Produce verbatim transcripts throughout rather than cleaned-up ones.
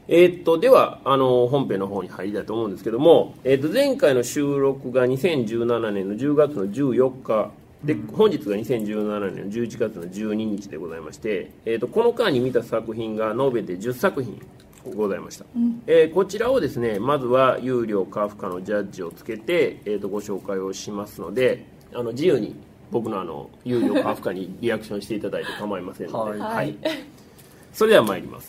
えー、っとではあの本編の方に入りたいと思うんですけども、えー、っと前回の収録がにせんじゅうななねんのじゅうがつのじゅうよっかで、うん、本日がにせんじゅうななねんのじゅういちがつのじゅうににちでございまして、えー、っとこの間に見た作品が延べてじゅっさくひんございました、うんえー、こちらをですねまずは有料か不可のジャッジをつけて、えー、とご紹介をしますので、あの自由に僕のあの有料か不可にリアクションしていただいて構いませんので、はいはい、それでは参ります。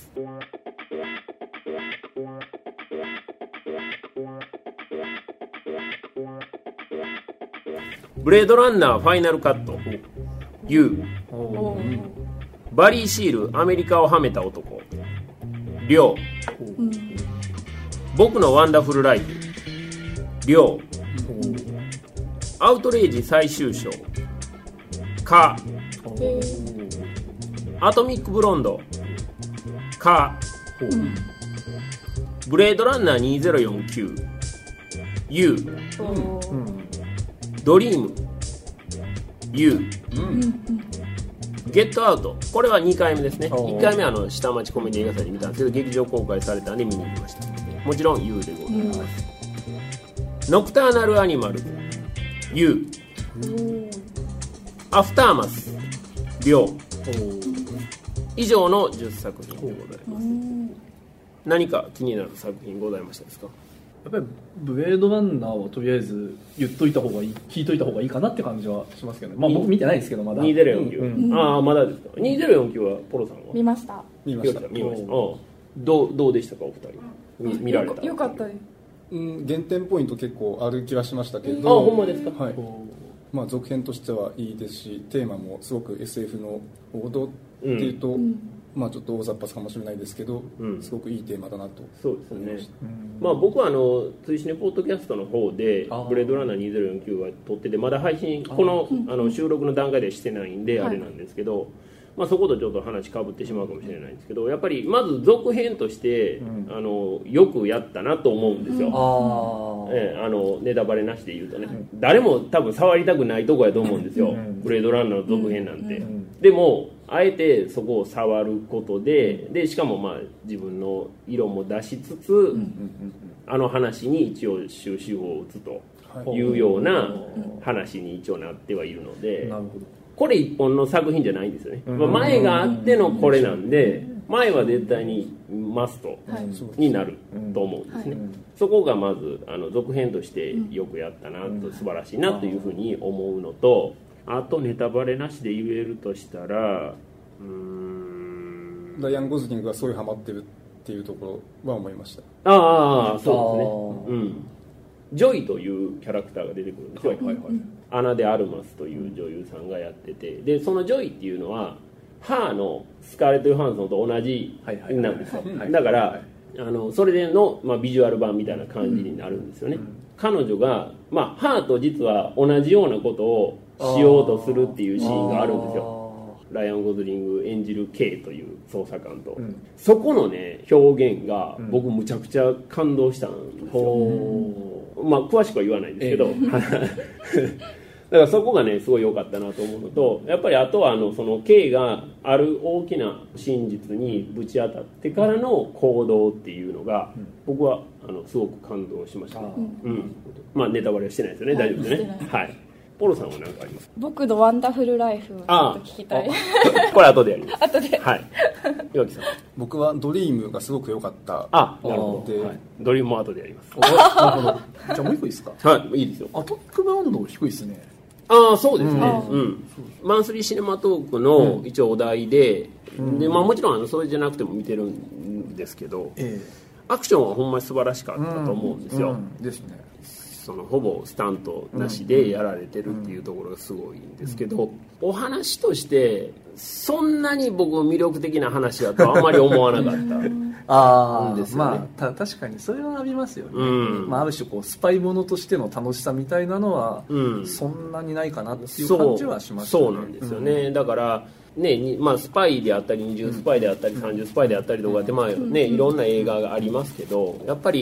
ブレードランナーファイナルカット U バリー・シールアメリカをはめた男りょう、うん、僕のワンダフルライフりょう、アウトレイジ最終章か、アトミックブロンドか、ブレードランナーにせんよんじゅうきゅう U、ドリーム U、ゲットアウト、これはにかいめですね。いっかいめはあの下町コメディ映画祭で見たんですけど、劇場公開されたんで見に行きました。もちろん U でございます。ノクターナルアニマル U、アフターマスりょう、以上のじゅっさくひんでございます。何か気になる作品ございましたですか？ やっぱりブレードランナーはとりあえず言っといた方がいい、聞いといた方がいいかなって感じはしますけどね。まあ僕見てないですけどまだ。 にせんよんじゅうきゅう、うん、ああまだですか。にせんよんじゅうきゅうはポロさんは見ました。 見ました。 見ました。どうどうでしたかお二人？ 見, 見られた？ よかったです。 うん、減点ポイント結構ある気がしましたけど。 ああほんまですか。 はい。まあ続編としてはいいですし、テーマもすごく エスエフ の王道っていうと。うんまあ、ちょっと大雑把かもしれないですけど、うん、すごくいいテーマだなとそうですね、まあ、僕はあの追試ねポッドキャストの方でブレードランナーにせんよんじゅうきゅうは撮っててまだ配信このあの収録の段階でしてないんであれなんですけど、はいまあ、そことちょっと話かぶってしまうかもしれないんですけどやっぱりまず続編として、うん、あのよくやったなと思うんですよ、うんえー、あのネタバレなしで言うとね、うん、誰も多分触りたくないとこやと思うんですよ、うん、ブレードランナーの続編なんて、うん、でもあえてそこを触ることで、でしかもまあ自分の色も出しつつ、うんうんうん、あの話に一応終止符を打つというような話に一応なってはいるので、なるほどこれ一本の作品じゃないんですよね、まあ、前があってのこれなんで前は絶対にマストになると思うんですね、はい、そこがまずあの続編としてよくやったなと素晴らしいなというふうに思うのと、あとネタバレなしで言えるとしたらうーんライアン・ゴズリングがすごいハマってるっていうところは思いました。 ああそうですね、うん、ジョイというキャラクターが出てくるんですよ、はいはいはい、アナ・デ・アルマスという女優さんがやってて、でそのジョイっていうのはハーのスカーレット・ヨハンソンと同じなんですよ、だから、あのそれでの、まあ、ビジュアル版みたいな感じになるんですよね、うん、彼女が、まあ、ハーと実は同じようなことをしようとするっていうシーンがあるんですよ。ライアン・ゴズリング演じる K という捜査官と、うん、そこのね表現が僕むちゃくちゃ感動したんですよ、うん、まあ詳しくは言わないですけど、ええ、だからそこがねすごい良かったなと思うのと、やっぱりあとはあのその K がある大きな真実にぶち当たってからの行動っていうのが、うん、僕はあのすごく感動しました、ね、うん、まあネタバレはしてないですよね、はい、大丈夫ですね、はい。ポロさんは何かありますか？僕のワンダフルライフをちょっと聞きたい。 これ後でやります。 後で。 はい。岩木さん。 僕はドリームがすごく良かった。 あ、なるほど。はい、ドリームも後でやります。 なるほど。じゃあもう一個いいですか？ はい、いいですよ。 アトミックブランド低いですね。 ああ、そうですね。うん。うん、マンスリーシネマトークの一応お題で、うん、でまあもちろんあのそれじゃなくても見てるんですけど、えー、アクションはほんまに素晴らしかったと思うんですよ。うんうん、ですね。そのほぼスタントなしでやられてるっていうところがすごいんですけど、うんうん、お話としてそんなに僕魅力的な話だとあんまり思わなかったあですよね。まあた確かにそれはありますよね、うんまあ、ある種こうスパイものとしての楽しさみたいなのは、うん、そんなにないかなっていう感じはしましたね。 そう、そうなんですよね、うん、だからねまあ、スパイであったりにじゅうスパイであったりさんじゅうスパイであったりとかって、まあね、いろんな映画がありますけど、やっぱり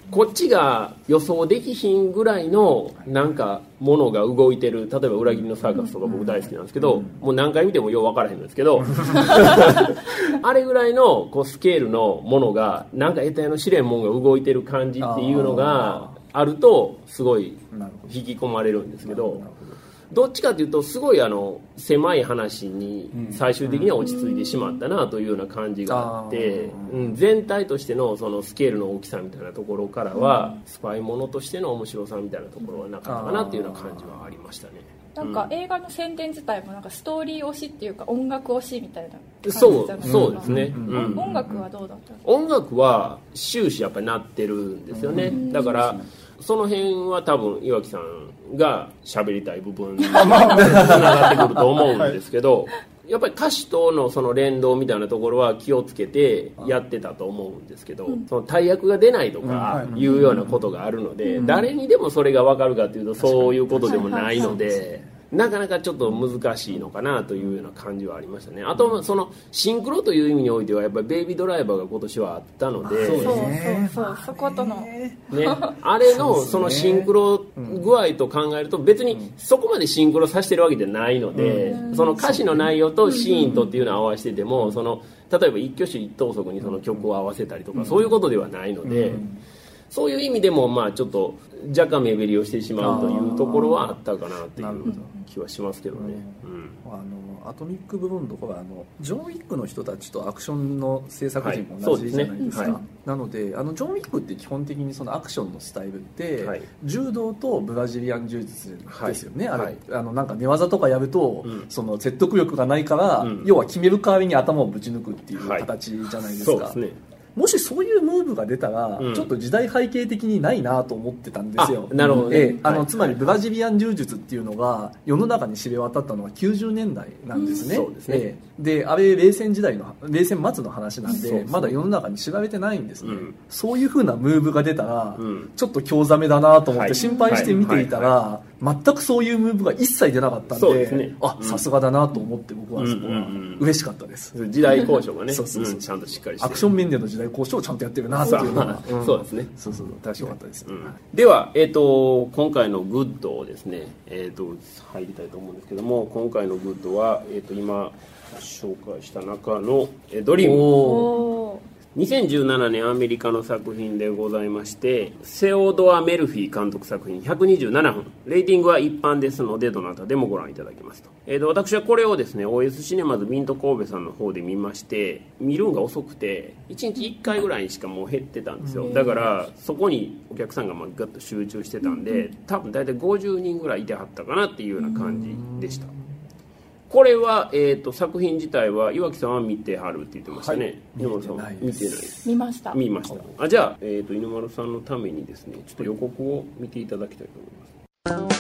こっちが予想できひんぐらいのなんかものが動いてる、例えば裏切りのサーカスとか僕大好きなんですけど、もう何回見てもよう分からへんんですけどあれぐらいのこうスケールのものがなんか得体の試練もんが動いてる感じっていうのがあるとすごい引き込まれるんですけど、どっちかというとすごいあの狭い話に最終的には落ち着いてしまったなというような感じがあって、うん、全体としてのそのスケールの大きさみたいなところからはスパイものとしての面白さみたいなところはなかったかなっていうような感じはありましたね。 なんか映画の宣伝自体もなんかストーリー推しっていうか音楽推しみたいな感じじゃないですか。 そう、そうですね、うんうん、音楽はどうだったんですか？ 音楽は終始やっぱりなってるんですよね、うん、だからその辺は多分岩城さんが喋りたい部分につながってくると思うんですけど、はい、やっぱり歌詞とのその連動みたいなところは気をつけてやってたと思うんですけど、うん、その大役が出ないとかいうようなことがあるので、うん、誰にでもそれが分かるかというとそういうことでもないので、なかなかちょっと難しいのかなというような感じはありましたね。あとそのシンクロという意味においてはやっぱりベイビードライバーが今年はあったので、 そうそうそうそことの、 ね、あれのそのシンクロ具合と考えると別にそこまでシンクロさせてるわけじゃないので、その歌詞の内容とシーンとっていうのを合わせてても、その例えば一挙手一投足にその曲を合わせたりとかそういうことではないので、そういう意味でもまあちょっと若干目減りをしてしまうというところはあったかなという気はしますけどね。うん、 あのアトミック部分とかはあのジョン・ウィックの人たちとアクションの制作陣も同じじゃないですか。はい、そうですね。はい、なのであのジョン・ウィックって基本的にそのアクションのスタイルって、はい、柔道とブラジリアン柔術ですよね。はい、あれ、はい、あのなんか寝技とかやると、うん、その説得力がないから、うん、要は決める代わりに頭をぶち抜くっていう形じゃないですか。はい、そうですね。もしそういうムーブが出たら、うん、ちょっと時代背景的にないなと思ってたんですよ。 なるほど、ね、 えあの、はい、つまりブラジリアン柔術っていうのが世の中に知れ渡ったのはきゅうじゅうねんだいなんですね。うん、そうですね。えであれ冷戦時代の冷戦末の話なんで、まだ世の中に知られてないんですね。うん、そういう風なムーブが出たら、うん、ちょっと興ざめだなと思って心配して見ていたら、はいはいはい、全くそういうムーブが一切出なかったん で, で、ね、あ、さすがだなと思って僕はそこは嬉しかったです。 うんうんうん、時代交渉がねそうそうそう、うん、ちゃんとしっかりしてアクション面での時代交渉をちゃんとやってるなっていうのが、 うん、そうですね。 そうそう確かに良かったです、うん、 では、えー、と今回のグッドをですね、えー、と入りたいと思うんですけども、今回のグッドは、えー、と今紹介した中のえドリームにせんじゅうななねんアメリカの作品でございまして、セオドア・メルフィー監督作品ひゃくにじゅうななふん、レーティングは一般ですのでどなたでもご覧いただけますと。えー、と私はこれをですね オーエス シネマズミント神戸さんの方で見まして、見るんが遅くていちにちいっかいぐらいにしかもう減ってたんですよ。だからそこにお客さんがまあガッと集中してたんで、多分大体ごじゅうにんぐらいいてはったかなっていうような感じでした。これは、えー、と作品自体は岩城さんは見てはるって言ってましたね。はい、犬丸さんは見てない。 見ました。 見ました。あ、じゃあ、えー、と犬丸さんのためにですねちょっと予告を見ていただきたいと思います。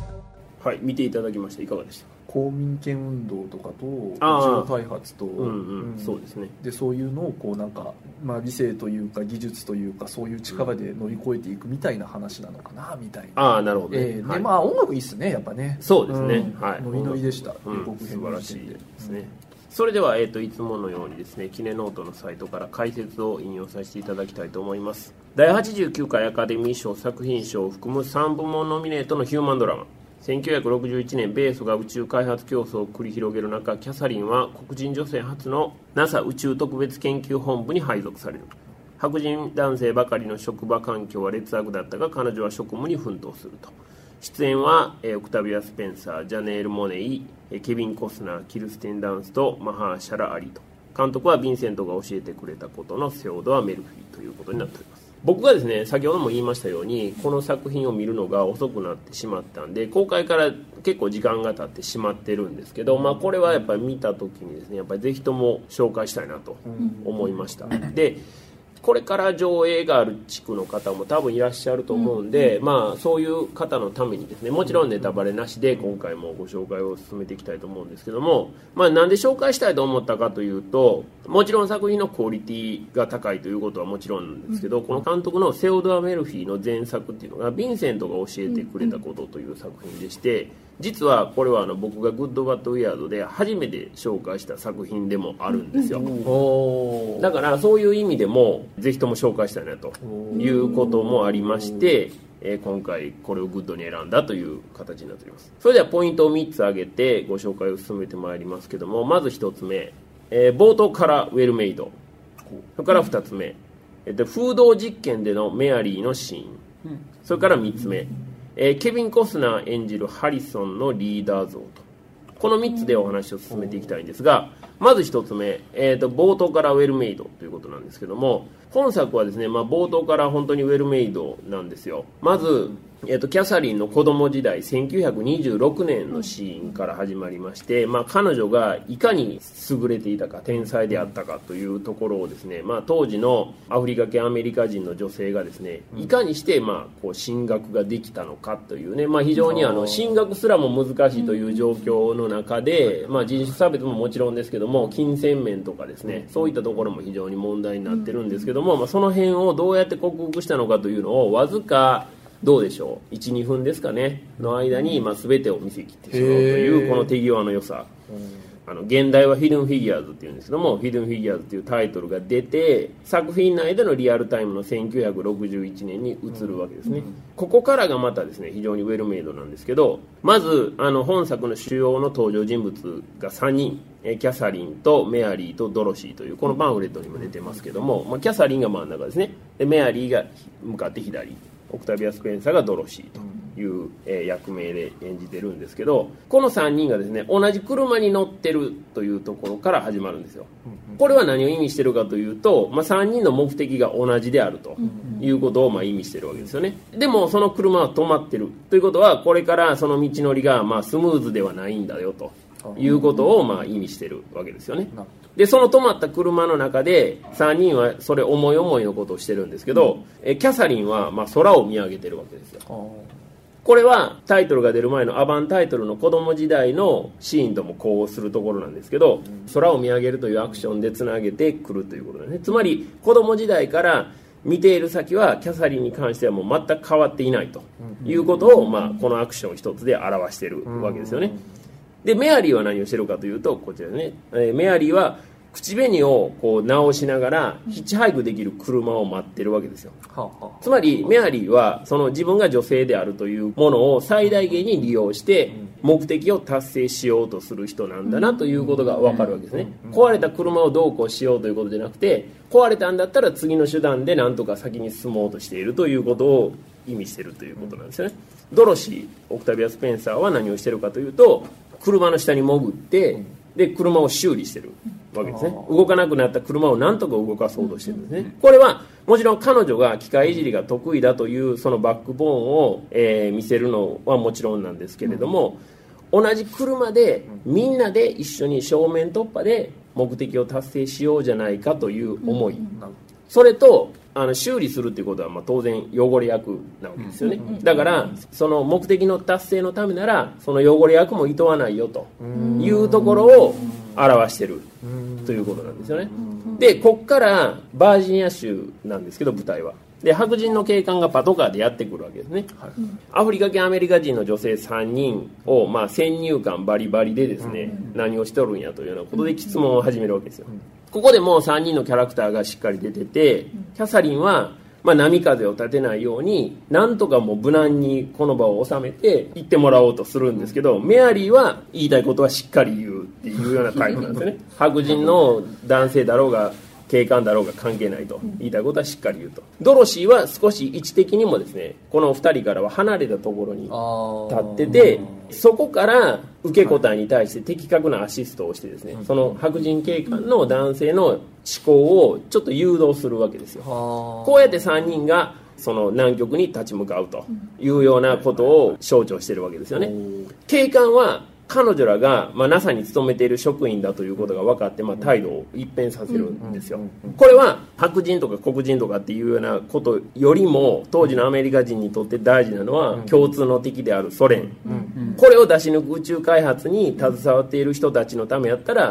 はい、見ていただきました。いかがでしたか？ 公民権運動とかと自動開発と、 うんうんうん、そうですね。 でそういうのをこうなんか、まあ、理性というか技術というかそういう力で乗り越えていくみたいな話なのかなみたいな。 ああ、なるほど、ね。 えーはい、 でまあ音楽いいっすねやっぱね。 そうですね。 うん、はい。ノリノリでした。 うん、素晴らしいですね。うん、それでは、えー、といつものようにですねキネノートのサイトから解説を引用させていただきたいと思います。だいはちじゅうきゅうかいアカデミー賞作品賞を含むさんぶもんノミネートのヒューマンドラマ。せんきゅうひゃくろくじゅういちねん米ソが宇宙開発競争を繰り広げる中、キャサリンは黒人女性初の ナサ 宇宙特別研究本部に配属される。白人男性ばかりの職場環境は劣悪だったが彼女は職務に奮闘すると。出演はオクタビア・スペンサー、ジャネール・モネイ、ケビン・コスナー、キルステン・ダンスとマハーシャラ・アリと。監督はヴィンセントが教えてくれたことのセオドア・メルフィーということになっております。僕がですね先ほども言いましたようにこの作品を見るのが遅くなってしまったんで、公開から結構時間が経ってしまってるんですけど、まあ、これはやっぱり見た時にですねやっぱりぜひとも紹介したいなと思いました。でこれから上映がある地区の方も多分いらっしゃると思うんで、うん、まあそういう方のためにですねもちろんネタバレなしで今回もご紹介を進めていきたいと思うんですけども、まあなんで紹介したいと思ったかというと、もちろん作品のクオリティが高いということはもちろんなんですけど、うん、この監督のセオドア・メルフィーの前作っていうのがヴィンセントが教えてくれたことという作品でして、 実はこれはあの僕がグッドバッドウィアードで初めて紹介した作品でもあるんですよ、うん、だからそういう意味でもぜひとも紹介したいなということもありまして、えー、今回これをグッドに選んだという形になっております。それではポイントをみっつ挙げてご紹介を進めてまいりますけども、まずひとつめ、えー、冒頭からウェルメイド、それからふたつめ、えー、と風洞実験でのメアリーのシーン、それからみっつめ、えー、ケビン・コスナー演じるハリソンのリーダー像と、このみっつでお話を進めていきたいんですが、まずひとつめ、えー、と冒頭からウェルメイドということなんですけども、本作はですね、まあ、冒頭から本当にウェルメイドなんですよ。まず、えー、とキャサリンの子供時代せんきゅうひゃくにじゅうろくねんのシーンから始まりまして、まあ、彼女がいかに優れていたか、天才であったかというところをですね、まあ、当時のアフリカ系アメリカ人の女性がですね、いかにしてまあこう進学ができたのかというね、まあ、非常にあの進学すらも難しいという状況の中で、まあ、人種差別ももちろんですけども、金銭面とかですね、そういったところも非常に問題になってるんですけども、まあ、その辺をどうやって克服したのかというのをわずかどうでしょう いちにふんですかねの間に、まあ、全てを見せ切ってしまうというこの手際の良さ、あの現代はヒドゥンフィギュアーズっていうんですけども、ヒドゥンフィギュアーズっていうタイトルが出て作品内でのリアルタイムのせんきゅうひゃくろくじゅういちねんに移るわけですね、うん、ここからがまたですね非常にウェルメイドなんですけど、まずあの本作の主要の登場人物がさんにん、キャサリンとメアリーとドロシーというこのパンフレットにも出てますけども、まあ、キャサリンが真ん中ですね、でメアリーが向かって左、オクタビア・スペンサーがドロシーという、えー、役名で演じてるんですけど、このさんにんがですね同じ車に乗ってるというところから始まるんですよ。これは何を意味してるかというと、まあ、さんにんの目的が同じであるということをまあ意味してるわけですよね。でもその車は止まってるということは、これからその道のりがまあスムーズではないんだよということをまあ意味してるわけですよね。でその止まった車の中でさんにんはそれ思い思いのことをしてるんですけど、えキャサリンはまあ空を見上げてるわけですよ。これはタイトルが出る前のアバンタイトルの子供時代のシーンとも呼応するところなんですけど、空を見上げるというアクションでつなげてくるということですね。つまり子供時代から見ている先はキャサリンに関してはもう全く変わっていないということを、まあ、このアクション一つで表しているわけですよね。でメアリーは何をしてるかというと、こちらね、えー、メアリーは口紅をこう直しながらヒッチハイクできる車を待ってるわけですよ。つまりメアリーはその自分が女性であるというものを最大限に利用して目的を達成しようとする人なんだなということが分かるわけですね。壊れた車をどうこうしようということじゃなくて、壊れたんだったら次の手段で何とか先に進もうとしているということを意味しているということなんですよね。ドロシー、オクタビア・スペンサーは何をしているかというと、車の下に潜ってで車を修理してるわけですね。動かなくなった車を何とか動かそうとしてるんですね。これはもちろん彼女が機械いじりが得意だというそのバックボーンを、えー、見せるのはもちろんなんですけれども、同じ車でみんなで一緒に正面突破で目的を達成しようじゃないかという思い、それとあの修理するっていうことはまあ当然汚れ役なわけですよね。だからその目的の達成のためならその汚れ役も厭わないよというところを表してるということなんですよね。でこっからバージニア州なんですけど、舞台はで白人の警官がパトカーでやってくるわけですね、はい、アフリカ系アメリカ人の女性さんにんを、まあ、先入観バリバリでですね、何をしとるんやというようなことで質問を始めるわけですよ。ここでもうさんにんのキャラクターがしっかり出てて、キャサリンは、まあ、波風を立てないようになんとかもう無難にこの場を収めて行ってもらおうとするんですけど、メアリーは言いたいことはしっかり言うっていうようなタイプなんですよね。白人の男性だろうが警官だろうが関係ないと、言いたいことはしっかり言うと。ドロシーは少し位置的にもですね、このふたりからは離れたところに立ってて、そこから受け答えに対して的確なアシストをしてですね、その白人警官の男性の思考をちょっと誘導するわけですよ。こうやってさんにんがその南極に立ち向かうというようなことを象徴しているわけですよね。警官は彼女らが、まあ、ナサ に勤めている職員だということが分かって、まあ、態度を一変させるんですよ。これは白人とか黒人とかっていうようなことよりも当時のアメリカ人にとって大事なのは共通の敵であるソ連、これを出し抜く宇宙開発に携わっている人たちのためやったら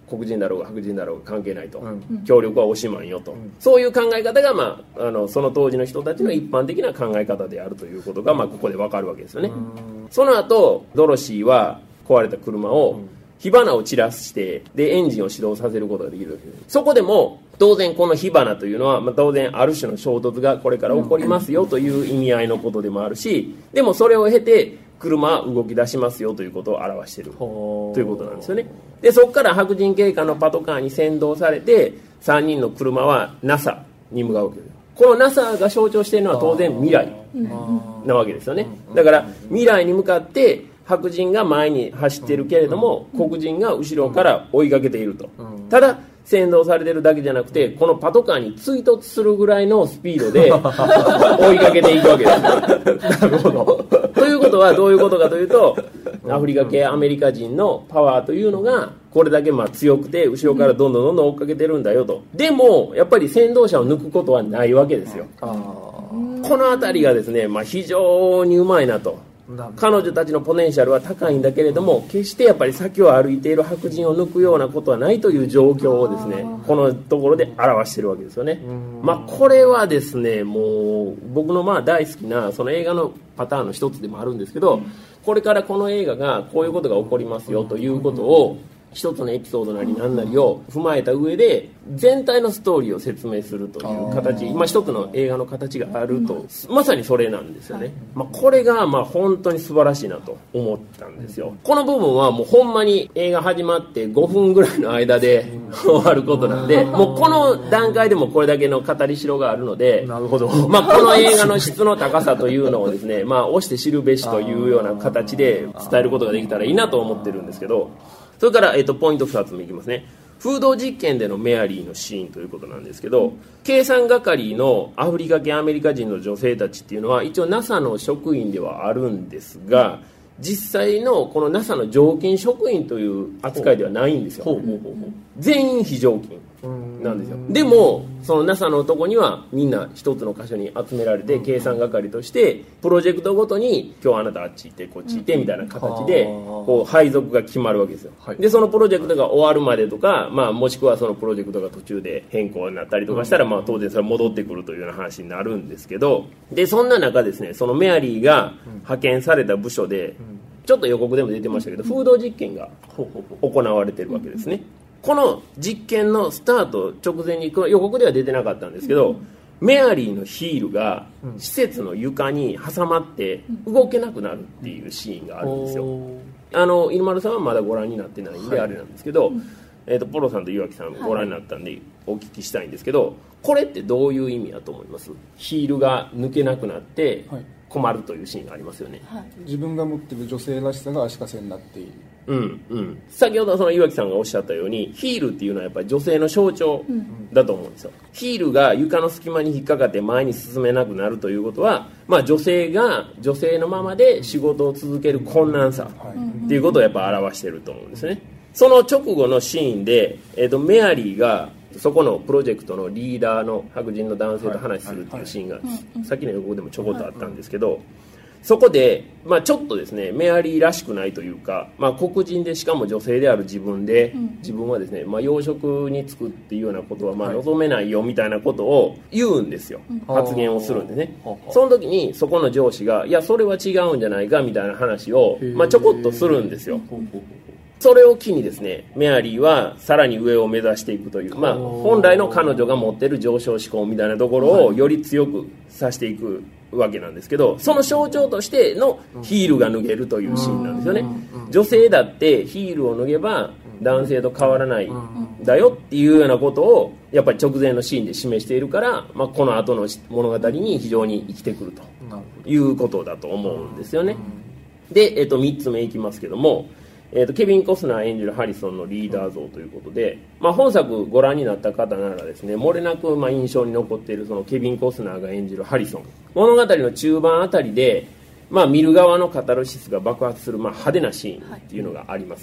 黒人だろうが白人だろうが関係ないと、うん、協力はおしまいよと、うん、そういう考え方が、まあ、あのその当時の人たちの一般的な考え方であるということが、まあ、ここで分かるわけですよね。その後ドロシーは壊れた車を火花を散らしてでエンジンを始動させることができるわけです。そこでも当然この火花というのは、まあ、当然ある種の衝突がこれから起こりますよという意味合いのことでもあるし、でもそれを経て車は動き出しますよということを表しているということなんですよね。でそこから白人警官のパトカーに先導されてさんにんの車は ナサ に向かうわけです。この ナサ が象徴しているのは当然未来なわけですよね。だから未来に向かって白人が前に走っているけれども黒人が後ろから追いかけていると。ただ先導されてるだけじゃなくてこのパトカーに追突するぐらいのスピードで追いかけていくわけですなるほどということはどういうことかというとアフリカ系アメリカ人のパワーというのがこれだけまあ強くて後ろからどんどんどんどん追っかけてるんだよと。でもやっぱり先導車を抜くことはないわけですよ。あこのあたりがですね、まあ、非常にうまいなと。彼女たちのポテンシャルは高いんだけれども決してやっぱり先を歩いている白人を抜くようなことはないという状況をですねこのところで表しているわけですよね。まあ、これはですねもう僕のまあ大好きなその映画のパターンの一つでもあるんですけどこれからこの映画がこういうことが起こりますよということを一つのエピソードなり何なりを踏まえた上で全体のストーリーを説明するという形今一つの映画の形があるとまさにそれなんですよね。まあ、これがまあ本当に素晴らしいなと思ったんですよ。この部分はもうほんまに映画始まってごふんぐらいの間で終わることなんでもうこの段階でもこれだけの語りしろがあるのでなるほど、まあ、この映画の質の高さというのをですねまあ押して知るべしというような形で伝えることができたらいいなと思ってるんですけどそれから、えー、とポイントふたつ目いきますね。風土実験でのメアリーのシーンということなんですけど計算係のアフリカ系アメリカ人の女性たちっていうのは一応 ナサ の職員ではあるんですが実際のこの ナサ の常勤職員という扱いではないんですよ。全員非常勤なんですよ。でもその ナサ のとこにはみんな一つの箇所に集められて計算係としてプロジェクトごとに今日あなたあっち行ってこっち行ってみたいな形でこう配属が決まるわけですよ。でそのプロジェクトが終わるまでとか、まあ、もしくはそのプロジェクトが途中で変更になったりとかしたら、まあ、当然それは戻ってくるというような話になるんですけどでそんな中ですねそのメアリーが派遣された部署でちょっと予告でも出てましたけど風土実験が行われてるわけですね。この実験のスタート直前にこの予告では出てなかったんですけど、うん、メアリーのヒールが施設の床に挟まって動けなくなるっていうシーンがあるんですよ。あの犬丸さんはまだご覧になってないんであれなんですけど、はいえー、とポロさんと岩木さんご覧になったんでお聞きしたいんですけどこれってどういう意味だと思います？ヒールが抜けなくなって困るというシーンがありますよね、はい、 自分が持っている女性らしさが足かせになっているうんうん、先ほどその岩木さんがおっしゃったようにヒールっていうのはやっぱり女性の象徴だと思うんですよ、うん、ヒールが床の隙間に引っかかって前に進めなくなるということは、まあ、女性が女性のままで仕事を続ける困難さっていうことをやっぱ表していると思うんですね。その直後のシーンで、えーと、メアリーがそこのプロジェクトのリーダーの白人の男性と話するっていうシーンがさっきの予告でもちょこっとあったんですけどそこで、まあ、ちょっとですねメアリーらしくないというか、まあ、黒人でしかも女性である自分で、うん、自分はですね、まあ、養殖に就くっていうようなことはまあ望めないよみたいなことを言うんですよ、はい、発言をするんですね。その時にそこの上司がいやそれは違うんじゃないかみたいな話を、まあ、ちょこっとするんですよ。それを機にですねメアリーはさらに上を目指していくという、まあ、本来の彼女が持っている上昇志向みたいなところをより強くさせていくわけなんですけどその象徴としてのヒールが脱げるというシーンなんですよね。女性だってヒールを脱げば男性と変わらないんだよっていうようなことをやっぱり直前のシーンで示しているから、まあ、この後の物語に非常に生きてくるということだと思うんですよね。で、えっと、みっつめいきますけどもえー、とケビン・コスナー演じるハリソンのリーダー像ということで、まあ、本作ご覧になった方ならですね漏れなくまあ印象に残っているそのケビン・コスナーが演じるハリソン物語の中盤あたりで、まあ、見る側のカタルシスが爆発するまあ派手なシーンっていうのがあります、はい、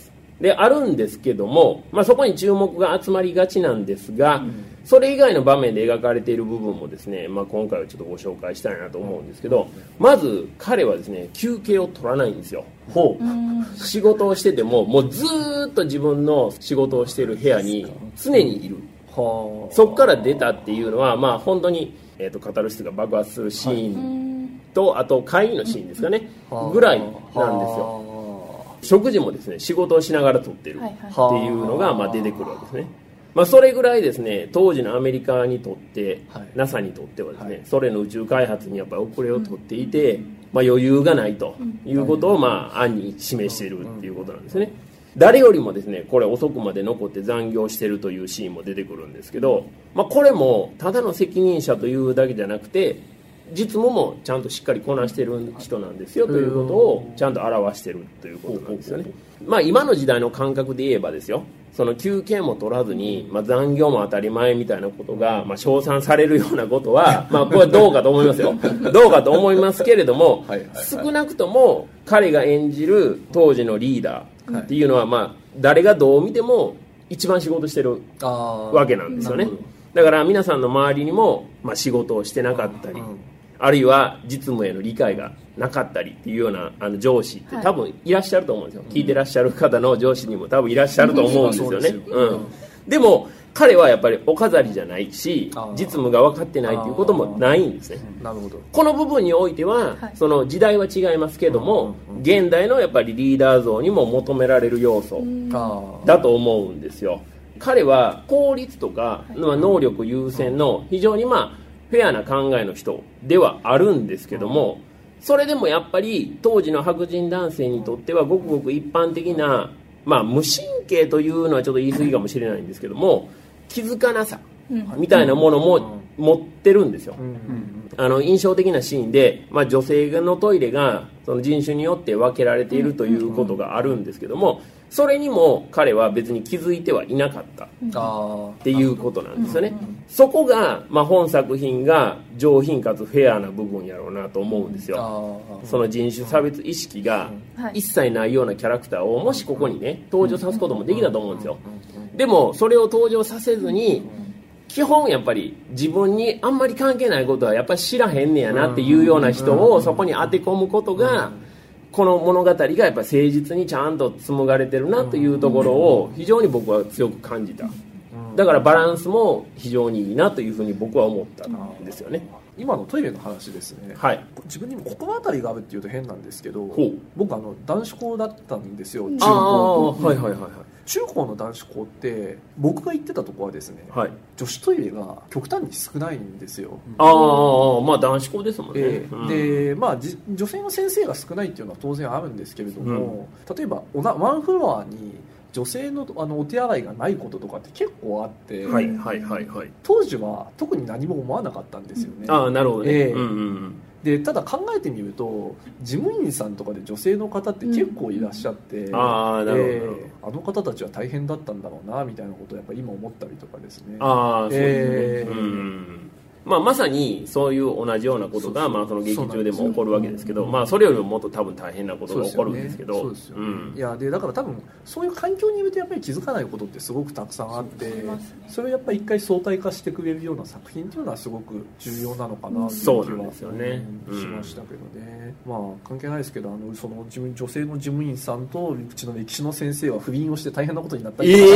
であるんですけども、まあ、そこに注目が集まりがちなんですが、うん、それ以外の場面で描かれている部分もですね、まあ、今回はちょっとご紹介したいなと思うんですけど、まず彼はですね休憩を取らないんですよ。ほう仕事をしててももうずーっと自分の仕事をしている部屋に常にいる。はそこから出たっていうのは、まあ、本当に、えーと、カタルシスが爆発するシーンと、はい、あと会議のシーンですかねぐらいなんですよ。食事もですね仕事をしながら撮ってるっていうのがまあ出てくるわけですね。まあ、それぐらいですね当時のアメリカにとって、はい、ナサ にとってはですね、はい、ソ連の宇宙開発にやっぱり遅れを取っていて、うんまあ、余裕がないということをまあ暗に示しているっていうことなんですね。誰よりもですねこれ遅くまで残って残業してるというシーンも出てくるんですけど、まあ、これもただの責任者というだけじゃなくて実務もちゃんとしっかりこなしてる人なんですよということをちゃんと表してるということなんですよね。まあ今の時代の感覚で言えばですよ、その休憩も取らずに、まあ、残業も当たり前みたいなことが、まあ、称賛されるようなことは、まあ、これはどうかと思いますよ。どうかと思いますけれども、はいはいはい、少なくとも彼が演じる当時のリーダーっていうのは、まあ、誰がどう見ても一番仕事してるわけなんですよね。だから皆さんの周りにも、まあ、仕事をしてなかったり、うんあるいは実務への理解がなかったりっていうようなあの上司って多分いらっしゃると思うんですよ、はい、聞いてらっしゃる方の上司にも多分いらっしゃると思うんですよね、うんうん、でも彼はやっぱりお飾りじゃないし実務が分かってないということもないんですね。なるほど。この部分においては、はい、その時代は違いますけども、うんうんうん、現代のやっぱりリーダー像にも求められる要素だと思うんですよ。彼は効率とか、まあ、能力優先の非常にまあフェアな考えの人ではあるんですけども、それでもやっぱり当時の白人男性にとってはごくごく一般的な、まあ、無神経というのはちょっと言い過ぎかもしれないんですけども気づかなさみたいなものも持ってるんですよ。あの印象的なシーンで、まあ、女性のトイレがその人種によって分けられているということがあるんですけども、それにも彼は別に気づいてはいなかったっていうことなんですよね。そこが、まあ、本作品が上品かつフェアな部分やろうなと思うんですよ。その人種差別意識が一切ないようなキャラクターをもしここにね登場さすこともできたと思うんですよ。でもそれを登場させずに基本やっぱり自分にあんまり関係ないことはやっぱり知らへんねやなっていうような人をそこに当て込むことがこの物語がやっぱり誠実にちゃんと紡がれてるなというところを非常に僕は強く感じた。だからバランスも非常にいいなというふうに僕は思ったんですよね。 今のトイレの話ですね、はい、自分にも心当たりがあるっていうと変なんですけど、僕あの男子校だったんですよ、中高、はいはいはいはい、中高の男子校って僕が行ってたところはですね、はい、女子トイレが極端に少ないんですよ。 ああ、まあ男子校ですもんね、 えーうん、でまあ女性の先生が少ないっていうのは当然あるんですけれども、うん、例えばおなワンフロアに女性 の, あのお手洗いがないこととかって結構あって、はいはいはいはい、当時は特に何も思わなかったんですよね。 ああなるほどね、えーうんうん、 でただ考えてみると事務員さんとかで女性の方って結構いらっしゃって、うん、あ, なるほど、えー、あの方たちは大変だったんだろうなみたいなことをやっぱり今思ったりとかですね。ああそうですね、えーうんまあ、まさにそういう同じようなことがまあその劇中でも起こるわけですけど、まあそれよりももっと多分大変なことが起こるんですけど、そうですよね、うん、いやでだから多分そういう環境にいるとやっぱり気づかないことってすごくたくさんあって、それをやっぱり一回相対化してくれるような作品っていうのはすごく重要なのかなという気は、そうなんですよね、うん、しましたけどね。まあ関係ないですけど、あのその女性の事務員さんとうちの歴史の先生は不倫をして大変なことになったりとか、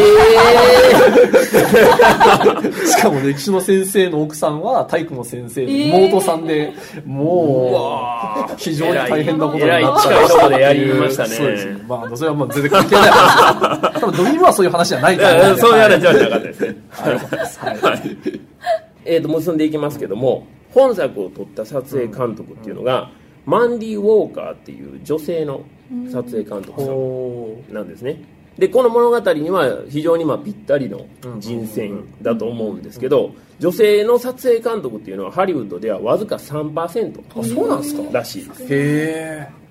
えー、しかも歴史の先生の奥さんは体育の先生の妹さんで、えー、もう非常に大変なことになった近いところでやりましたね。そうですね、 まあそれはまあ全然関係ない話です。多分ドリームはそういう話じゃないと思うんで、 そういう話じゃなかったですね。はいはい、えーと結んでいきますけども、本作を撮った撮影監督っていうのが、うん、マンディ・ウォーカーっていう女性の撮影監督さんなんですね。でこの物語には非常にまあぴったりの人選だと思うんですけど、女性の撮影監督っていうのはハリウッドではわずか さんパーセント らしいです。へ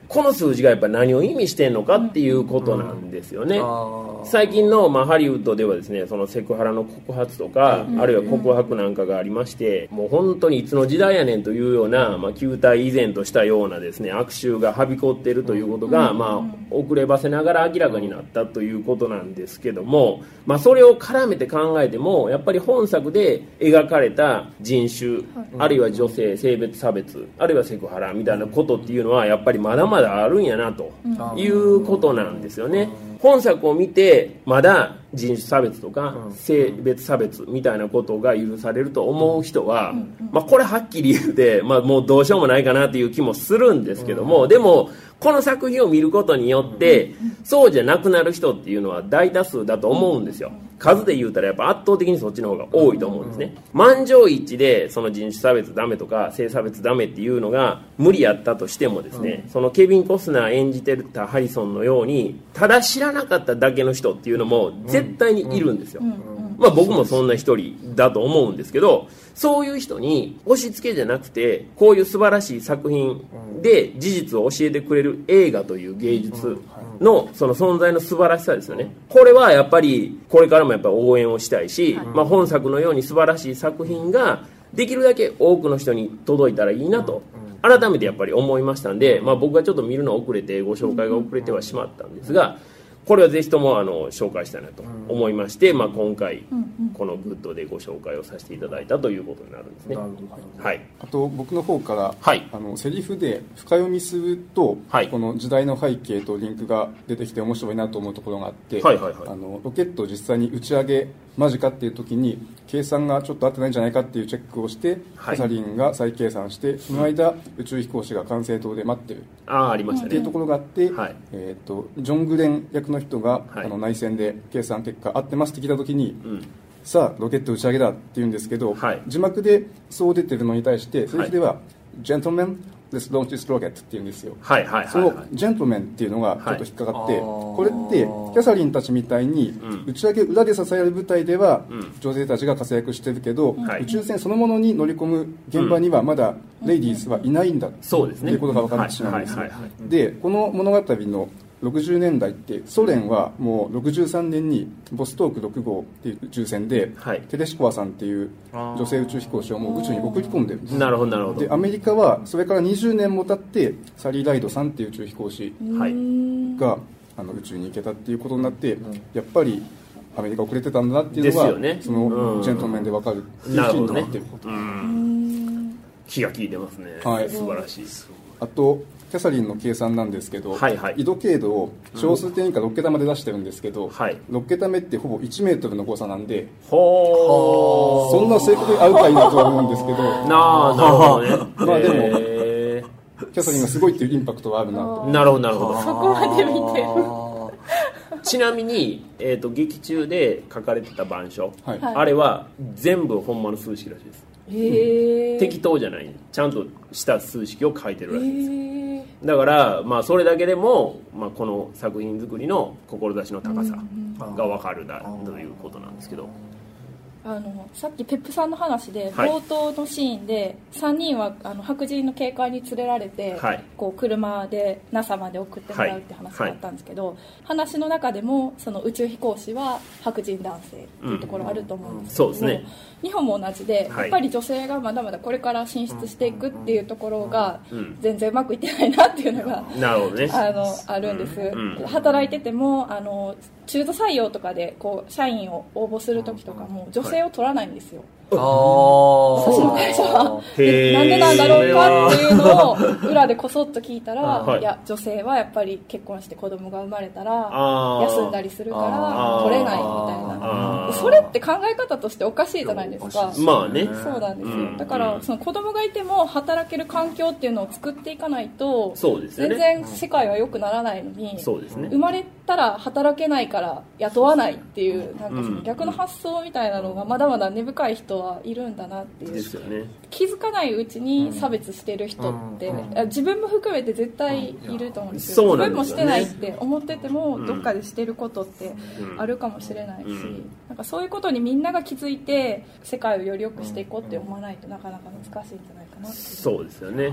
この数字がやっぱ何を意味してんのかっていうことなんですよね、うんうん、最近の、まあ、ハリウッドではですねそのセクハラの告発とか、うん、あるいは告白なんかがありまして、もう本当にいつの時代やねんというような、まあ、球体以前としたようなですね悪臭がはびこっているということが、まあ、遅ればせながら明らかになったということなんですけども、まあ、それを絡めて考えてもやっぱり本作で描かれた人種、あるいは女性性別差別、あるいはセクハラみたいなことっていうのはやっぱりまだまだあるんやなということなんですよね。本作を見てまだ人種差別とか性別差別みたいなことが許されると思う人は、まあ、これはっきり言うて、まあ、もうどうしようもないかなっていう気もするんですけども、でもこの作品を見ることによってそうじゃなくなる人っていうのは大多数だと思うんですよ。数で言うたらやっぱ圧倒的にそっちの方が多いと思うんですね。満場一致でその人種差別ダメとか性差別ダメっていうのが無理やったとしてもですね、そのケビン・コスナー演じてたハリソンのようにただ知らなかっただけの人っていうのも絶対にいるんですよ。まあ僕もそんな一人だと思うんですけど、そういう人に押し付けじゃなくてこういう素晴らしい作品で事実を教えてくれる映画という芸術のその存在の素晴らしさですよね。これはやっぱりこれからもやっぱ応援をしたいし、まあ、本作のように素晴らしい作品ができるだけ多くの人に届いたらいいなと改めてやっぱり思いましたんで、まあ、僕がちょっと見るの遅れてご紹介が遅れてはしまったんですが、これはぜひともあの紹介したいなと思いまして、まあ、今回このグッドでご紹介をさせていただいたということになるんですね。はい、 あと僕の方から、 はい、 あのセリフで深読みすると、はい、この時代の背景とリンクが出てきて面白いなと思うところがあって、はいはいはい、あのロケットを実際に打ち上げ間近っていう時に計算がちょっと合ってないんじゃないかっていうチェックをして、はい、キャサリンが再計算してその間、うん、宇宙飛行士が管制塔で待ってるあありましたねっていうところがあって、はい、えー、とジョン・グレン役の人が、はい、あの内戦で計算結果合ってますって聞いた時に、うん、さあロケット打ち上げだって言うんですけど、はい、字幕でそう出てるのに対してセリフでは、はい、ジェントルメンLet's launch this rocket って言うんですよ。はいはいはいはい、そのジェントルメンっていうのがちょっと引っかかって、はい、これってキャサリンたちみたいに打ち上げ裏で支える部隊では女性たちが活躍してるけど、うん、宇宙船そのものに乗り込む現場にはまだレイディースはいないんだっていうことが分かってしまうんです。でこの物語のろくじゅうねんだいってソ連はもうろくじゅうさんねんにボストークろく号っていう宇宙船で、はい、テレシコワさんっていう女性宇宙飛行士をもう宇宙に送り込んでるんです。 なるほどなるほど。 でアメリカはそれからにじゅうねんも経ってサリー・ライドさんっていう宇宙飛行士があの宇宙に行けたっていうことになって、やっぱりアメリカ遅れてたんだなっていうのが、ね、そのジェントルメンで分かるっていうシーンになってること。 気が利いてますね、はい、素晴らしい。 あとキャサリンの計算なんですけど、はいはい、緯度経度を小数点以下ろっけたまで出してるんですけど、うん、ろっけた目ってほぼいちメートルの誤差なんで、ほそんな正確に合うかいなとは思うんですけどなあなるほどねまあでもキャサリンがすごいっていうインパクトはあるなと。 なるほどなるほど。 そこまで見てちなみに、えーと、劇中で書かれてた板書、はい、あれは全部ほんまの数式らしいです。へ適当じゃない、ちゃんとした数式を書いてるらしいです。だから、まあ、それだけでも、まあ、この作品作りの志の高さが分かるだということなんですけど、 あのさっきペップさんの話で冒頭のシーンでさんにんはあの白人の警官に連れられて、はい、こう車で ナサ まで送ってもらうって話があったんですけど、はいはい、話の中でもその宇宙飛行士は白人男性っていうところあると思うんですけど、うんうん、そうですね、日本も同じで、はい、やっぱり女性がまだまだこれから進出していくっていうところが全然うまくいってないなっていうのが、うん、なるほどね、あのあるんです、うんうん、働いててもあの中途採用とかでこう社員を応募するときとかも女性を取らないんですよ。あ私の会社はなんでなんだろうかっていうのを裏でこそっと聞いたら、はい、いや女性はやっぱり結婚して子供が生まれたら休んだりするから取れないみたいな。それって考え方としておかしいじゃないですか。 まあね、 そうなんですよ、うん、だからその子供がいても働ける環境っていうのを作っていかないと、そうですよね、全然世界は良くならないのに、そうですね、生まれたら働けないから雇わないっていうなんかその逆の発想みたいなのがまだまだ根深い人はいるんだなっていうですよね。気づかないうちに差別してる人って、うん、自分も含めて絶対いると思うんですよ。自分もしてないって思ってても、うん、どっかでしてることってあるかもしれないし、うん、なんかそういうことにみんなが気づいて世界をより良くしていこうって思わないとなかなか難しいんじゃないかなって。 そうですよね。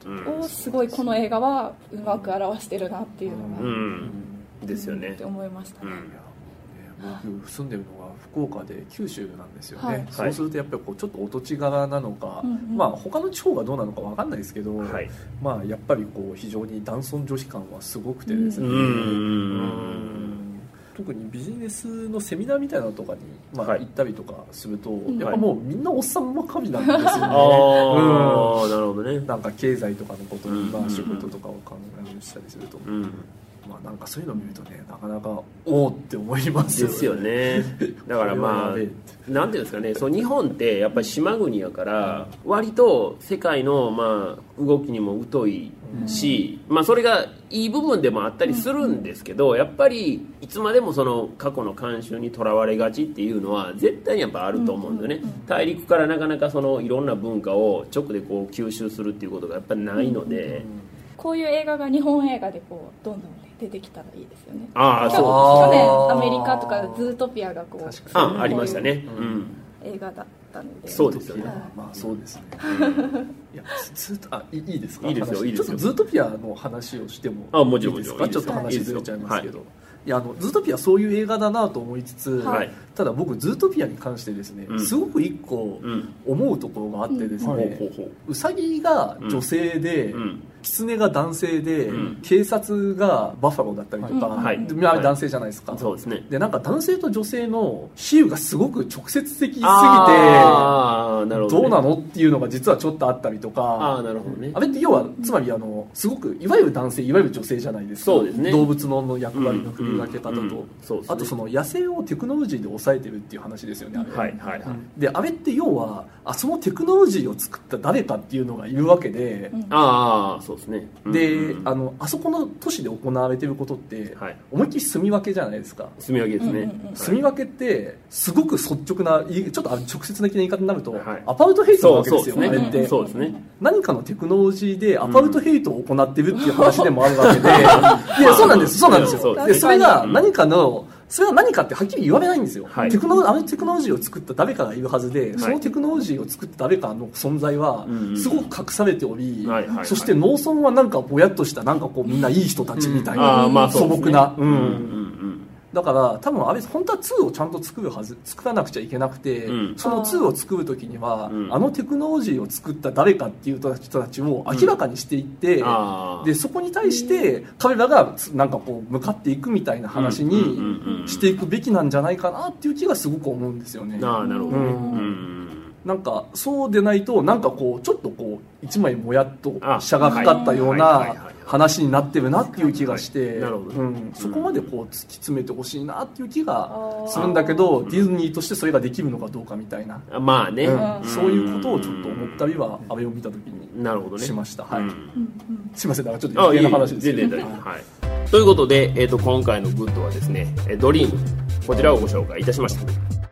をすごいこの映画はうまく表してるなっていうのが、 うんうん、ですよねって思いましたね、うん僕住んでるのが福岡で九州なんですよね、 はい、 そうするとやっぱりこうちょっとお土地柄なのか、うんうん、まあ他の地方がどうなのか分かんないですけど、はい、まあやっぱりこう非常に男尊女卑感はすごくてですね、うんうんうん特にビジネスのセミナーみたいなのとかに、まあ、行ったりとかすると、はい、やっぱもうみんなおっさんばっかりなんですよね、はい、ああ、なるほどね。 なんか経済とかのことに、まあ、仕事とかを考えしたりすると、うんまあ、なんかそういうのを見るとねなかなかおおって思いますよね。 ですよね。だからまあなんていうんですかね、そう日本ってやっぱり島国やから割と世界のまあ動きにも疎いし、まあそれがいい部分でもあったりするんですけど、やっぱりいつまでもその過去の慣習にとらわれがちっていうのは絶対にやっぱあると思うんですよね。大陸からなかなかそのいろんな文化を直でこう吸収するっていうことがやっぱりないので、 こういう映画が日本映画でこうどんどん出てきたらいいですよね。 ああ、そう。 去年アメリカとかズートピアがこうあありましたね、うん、 映画だったので。 そうですよね。 まあそうですね。いやずっとあいいですか。 いいですよいいですよ。 ちょっとズートピアの話をしてもあもちろんもちろんちょっと話ずれちゃいますけど。はいいやあのズートピアそういう映画だなと思いつつ、はい、ただ僕ズートピアに関してですね、うん、すごく一個思うところがあってですね、うん、ウサギが女性で、うん、キツネが男性で、うん、警察がバッファローだったりとか、はい、みんな男性じゃないですか、はい、 そうですね。 でなんか男性と女性の比喩がすごく直接的すぎてあなるほど、ね、 どうなのっていうのが実はちょっとあったりとかあなるほど、ね、 あれって要はつまりあのすごくいわゆる男性いわゆる女性じゃないですか。 そうですね。 動物の役割の振り分け方と、うんうんうんそうですね、 あとその野生をテクノロジーで抑えてるっていう話ですよね。あれ、 はいはいはい、 であれって要はあそのテクノロジーを作った誰かっていうのがいるわけで、うん、 ああそうですね、 で、 うんうん、 あのあそこの都市で行われてることって、はい、思いっきり住み分けじゃないですか。 住み分けですね、うんうんうん、住み分けってすごく率直なちょっと直接的な言い方になると、はい、アパウトヘイトなわけですよね。あれってそうですね。 何かのテクノロジーでアパウトヘイトを行ってるっていう話でもあるわけで、うん、いやそうなんですそうなんですよ。でそれが何かのそれは何かってはっきり言われないんですよ、はい、テクノあのテクノロジーを作った誰かがいるはずで、はい、そのテクノロジーを作った誰かの存在はすごく隠されており、はいはいはい、そして農村はなんかぼやっとしたなんかこうみんないい人たちみたいな、うん、素朴な、うんうんうんだから多分あれ本当はツーをちゃんと作るはず作らなくちゃいけなくて、うん、そのツーを作る時には、うん、あのテクノロジーを作った誰かっていう人たちを明らかにしていって、うん、でそこに対して彼らがなんかこう向かっていくみたいな話にしていくべきなんじゃないかなっていう気がすごく思うんですよね。 ああなるほどね、うんなんかそうでないとなんかこうちょっとこう一枚もやっと車がかかったような話になってるなっていう気がして、そこまでこう突き詰めてほしいなっていう気がするんだけど、ディズニーとしてそれができるのかどうかみたいな、 まあね、 うん、そういうことをちょっと思ったりはあれを見た時にしました。はい、すいませんだからちょっと余計な話ですけど、はいということで、えー、と今回のグッドはですねドリームこちらをご紹介いたしました。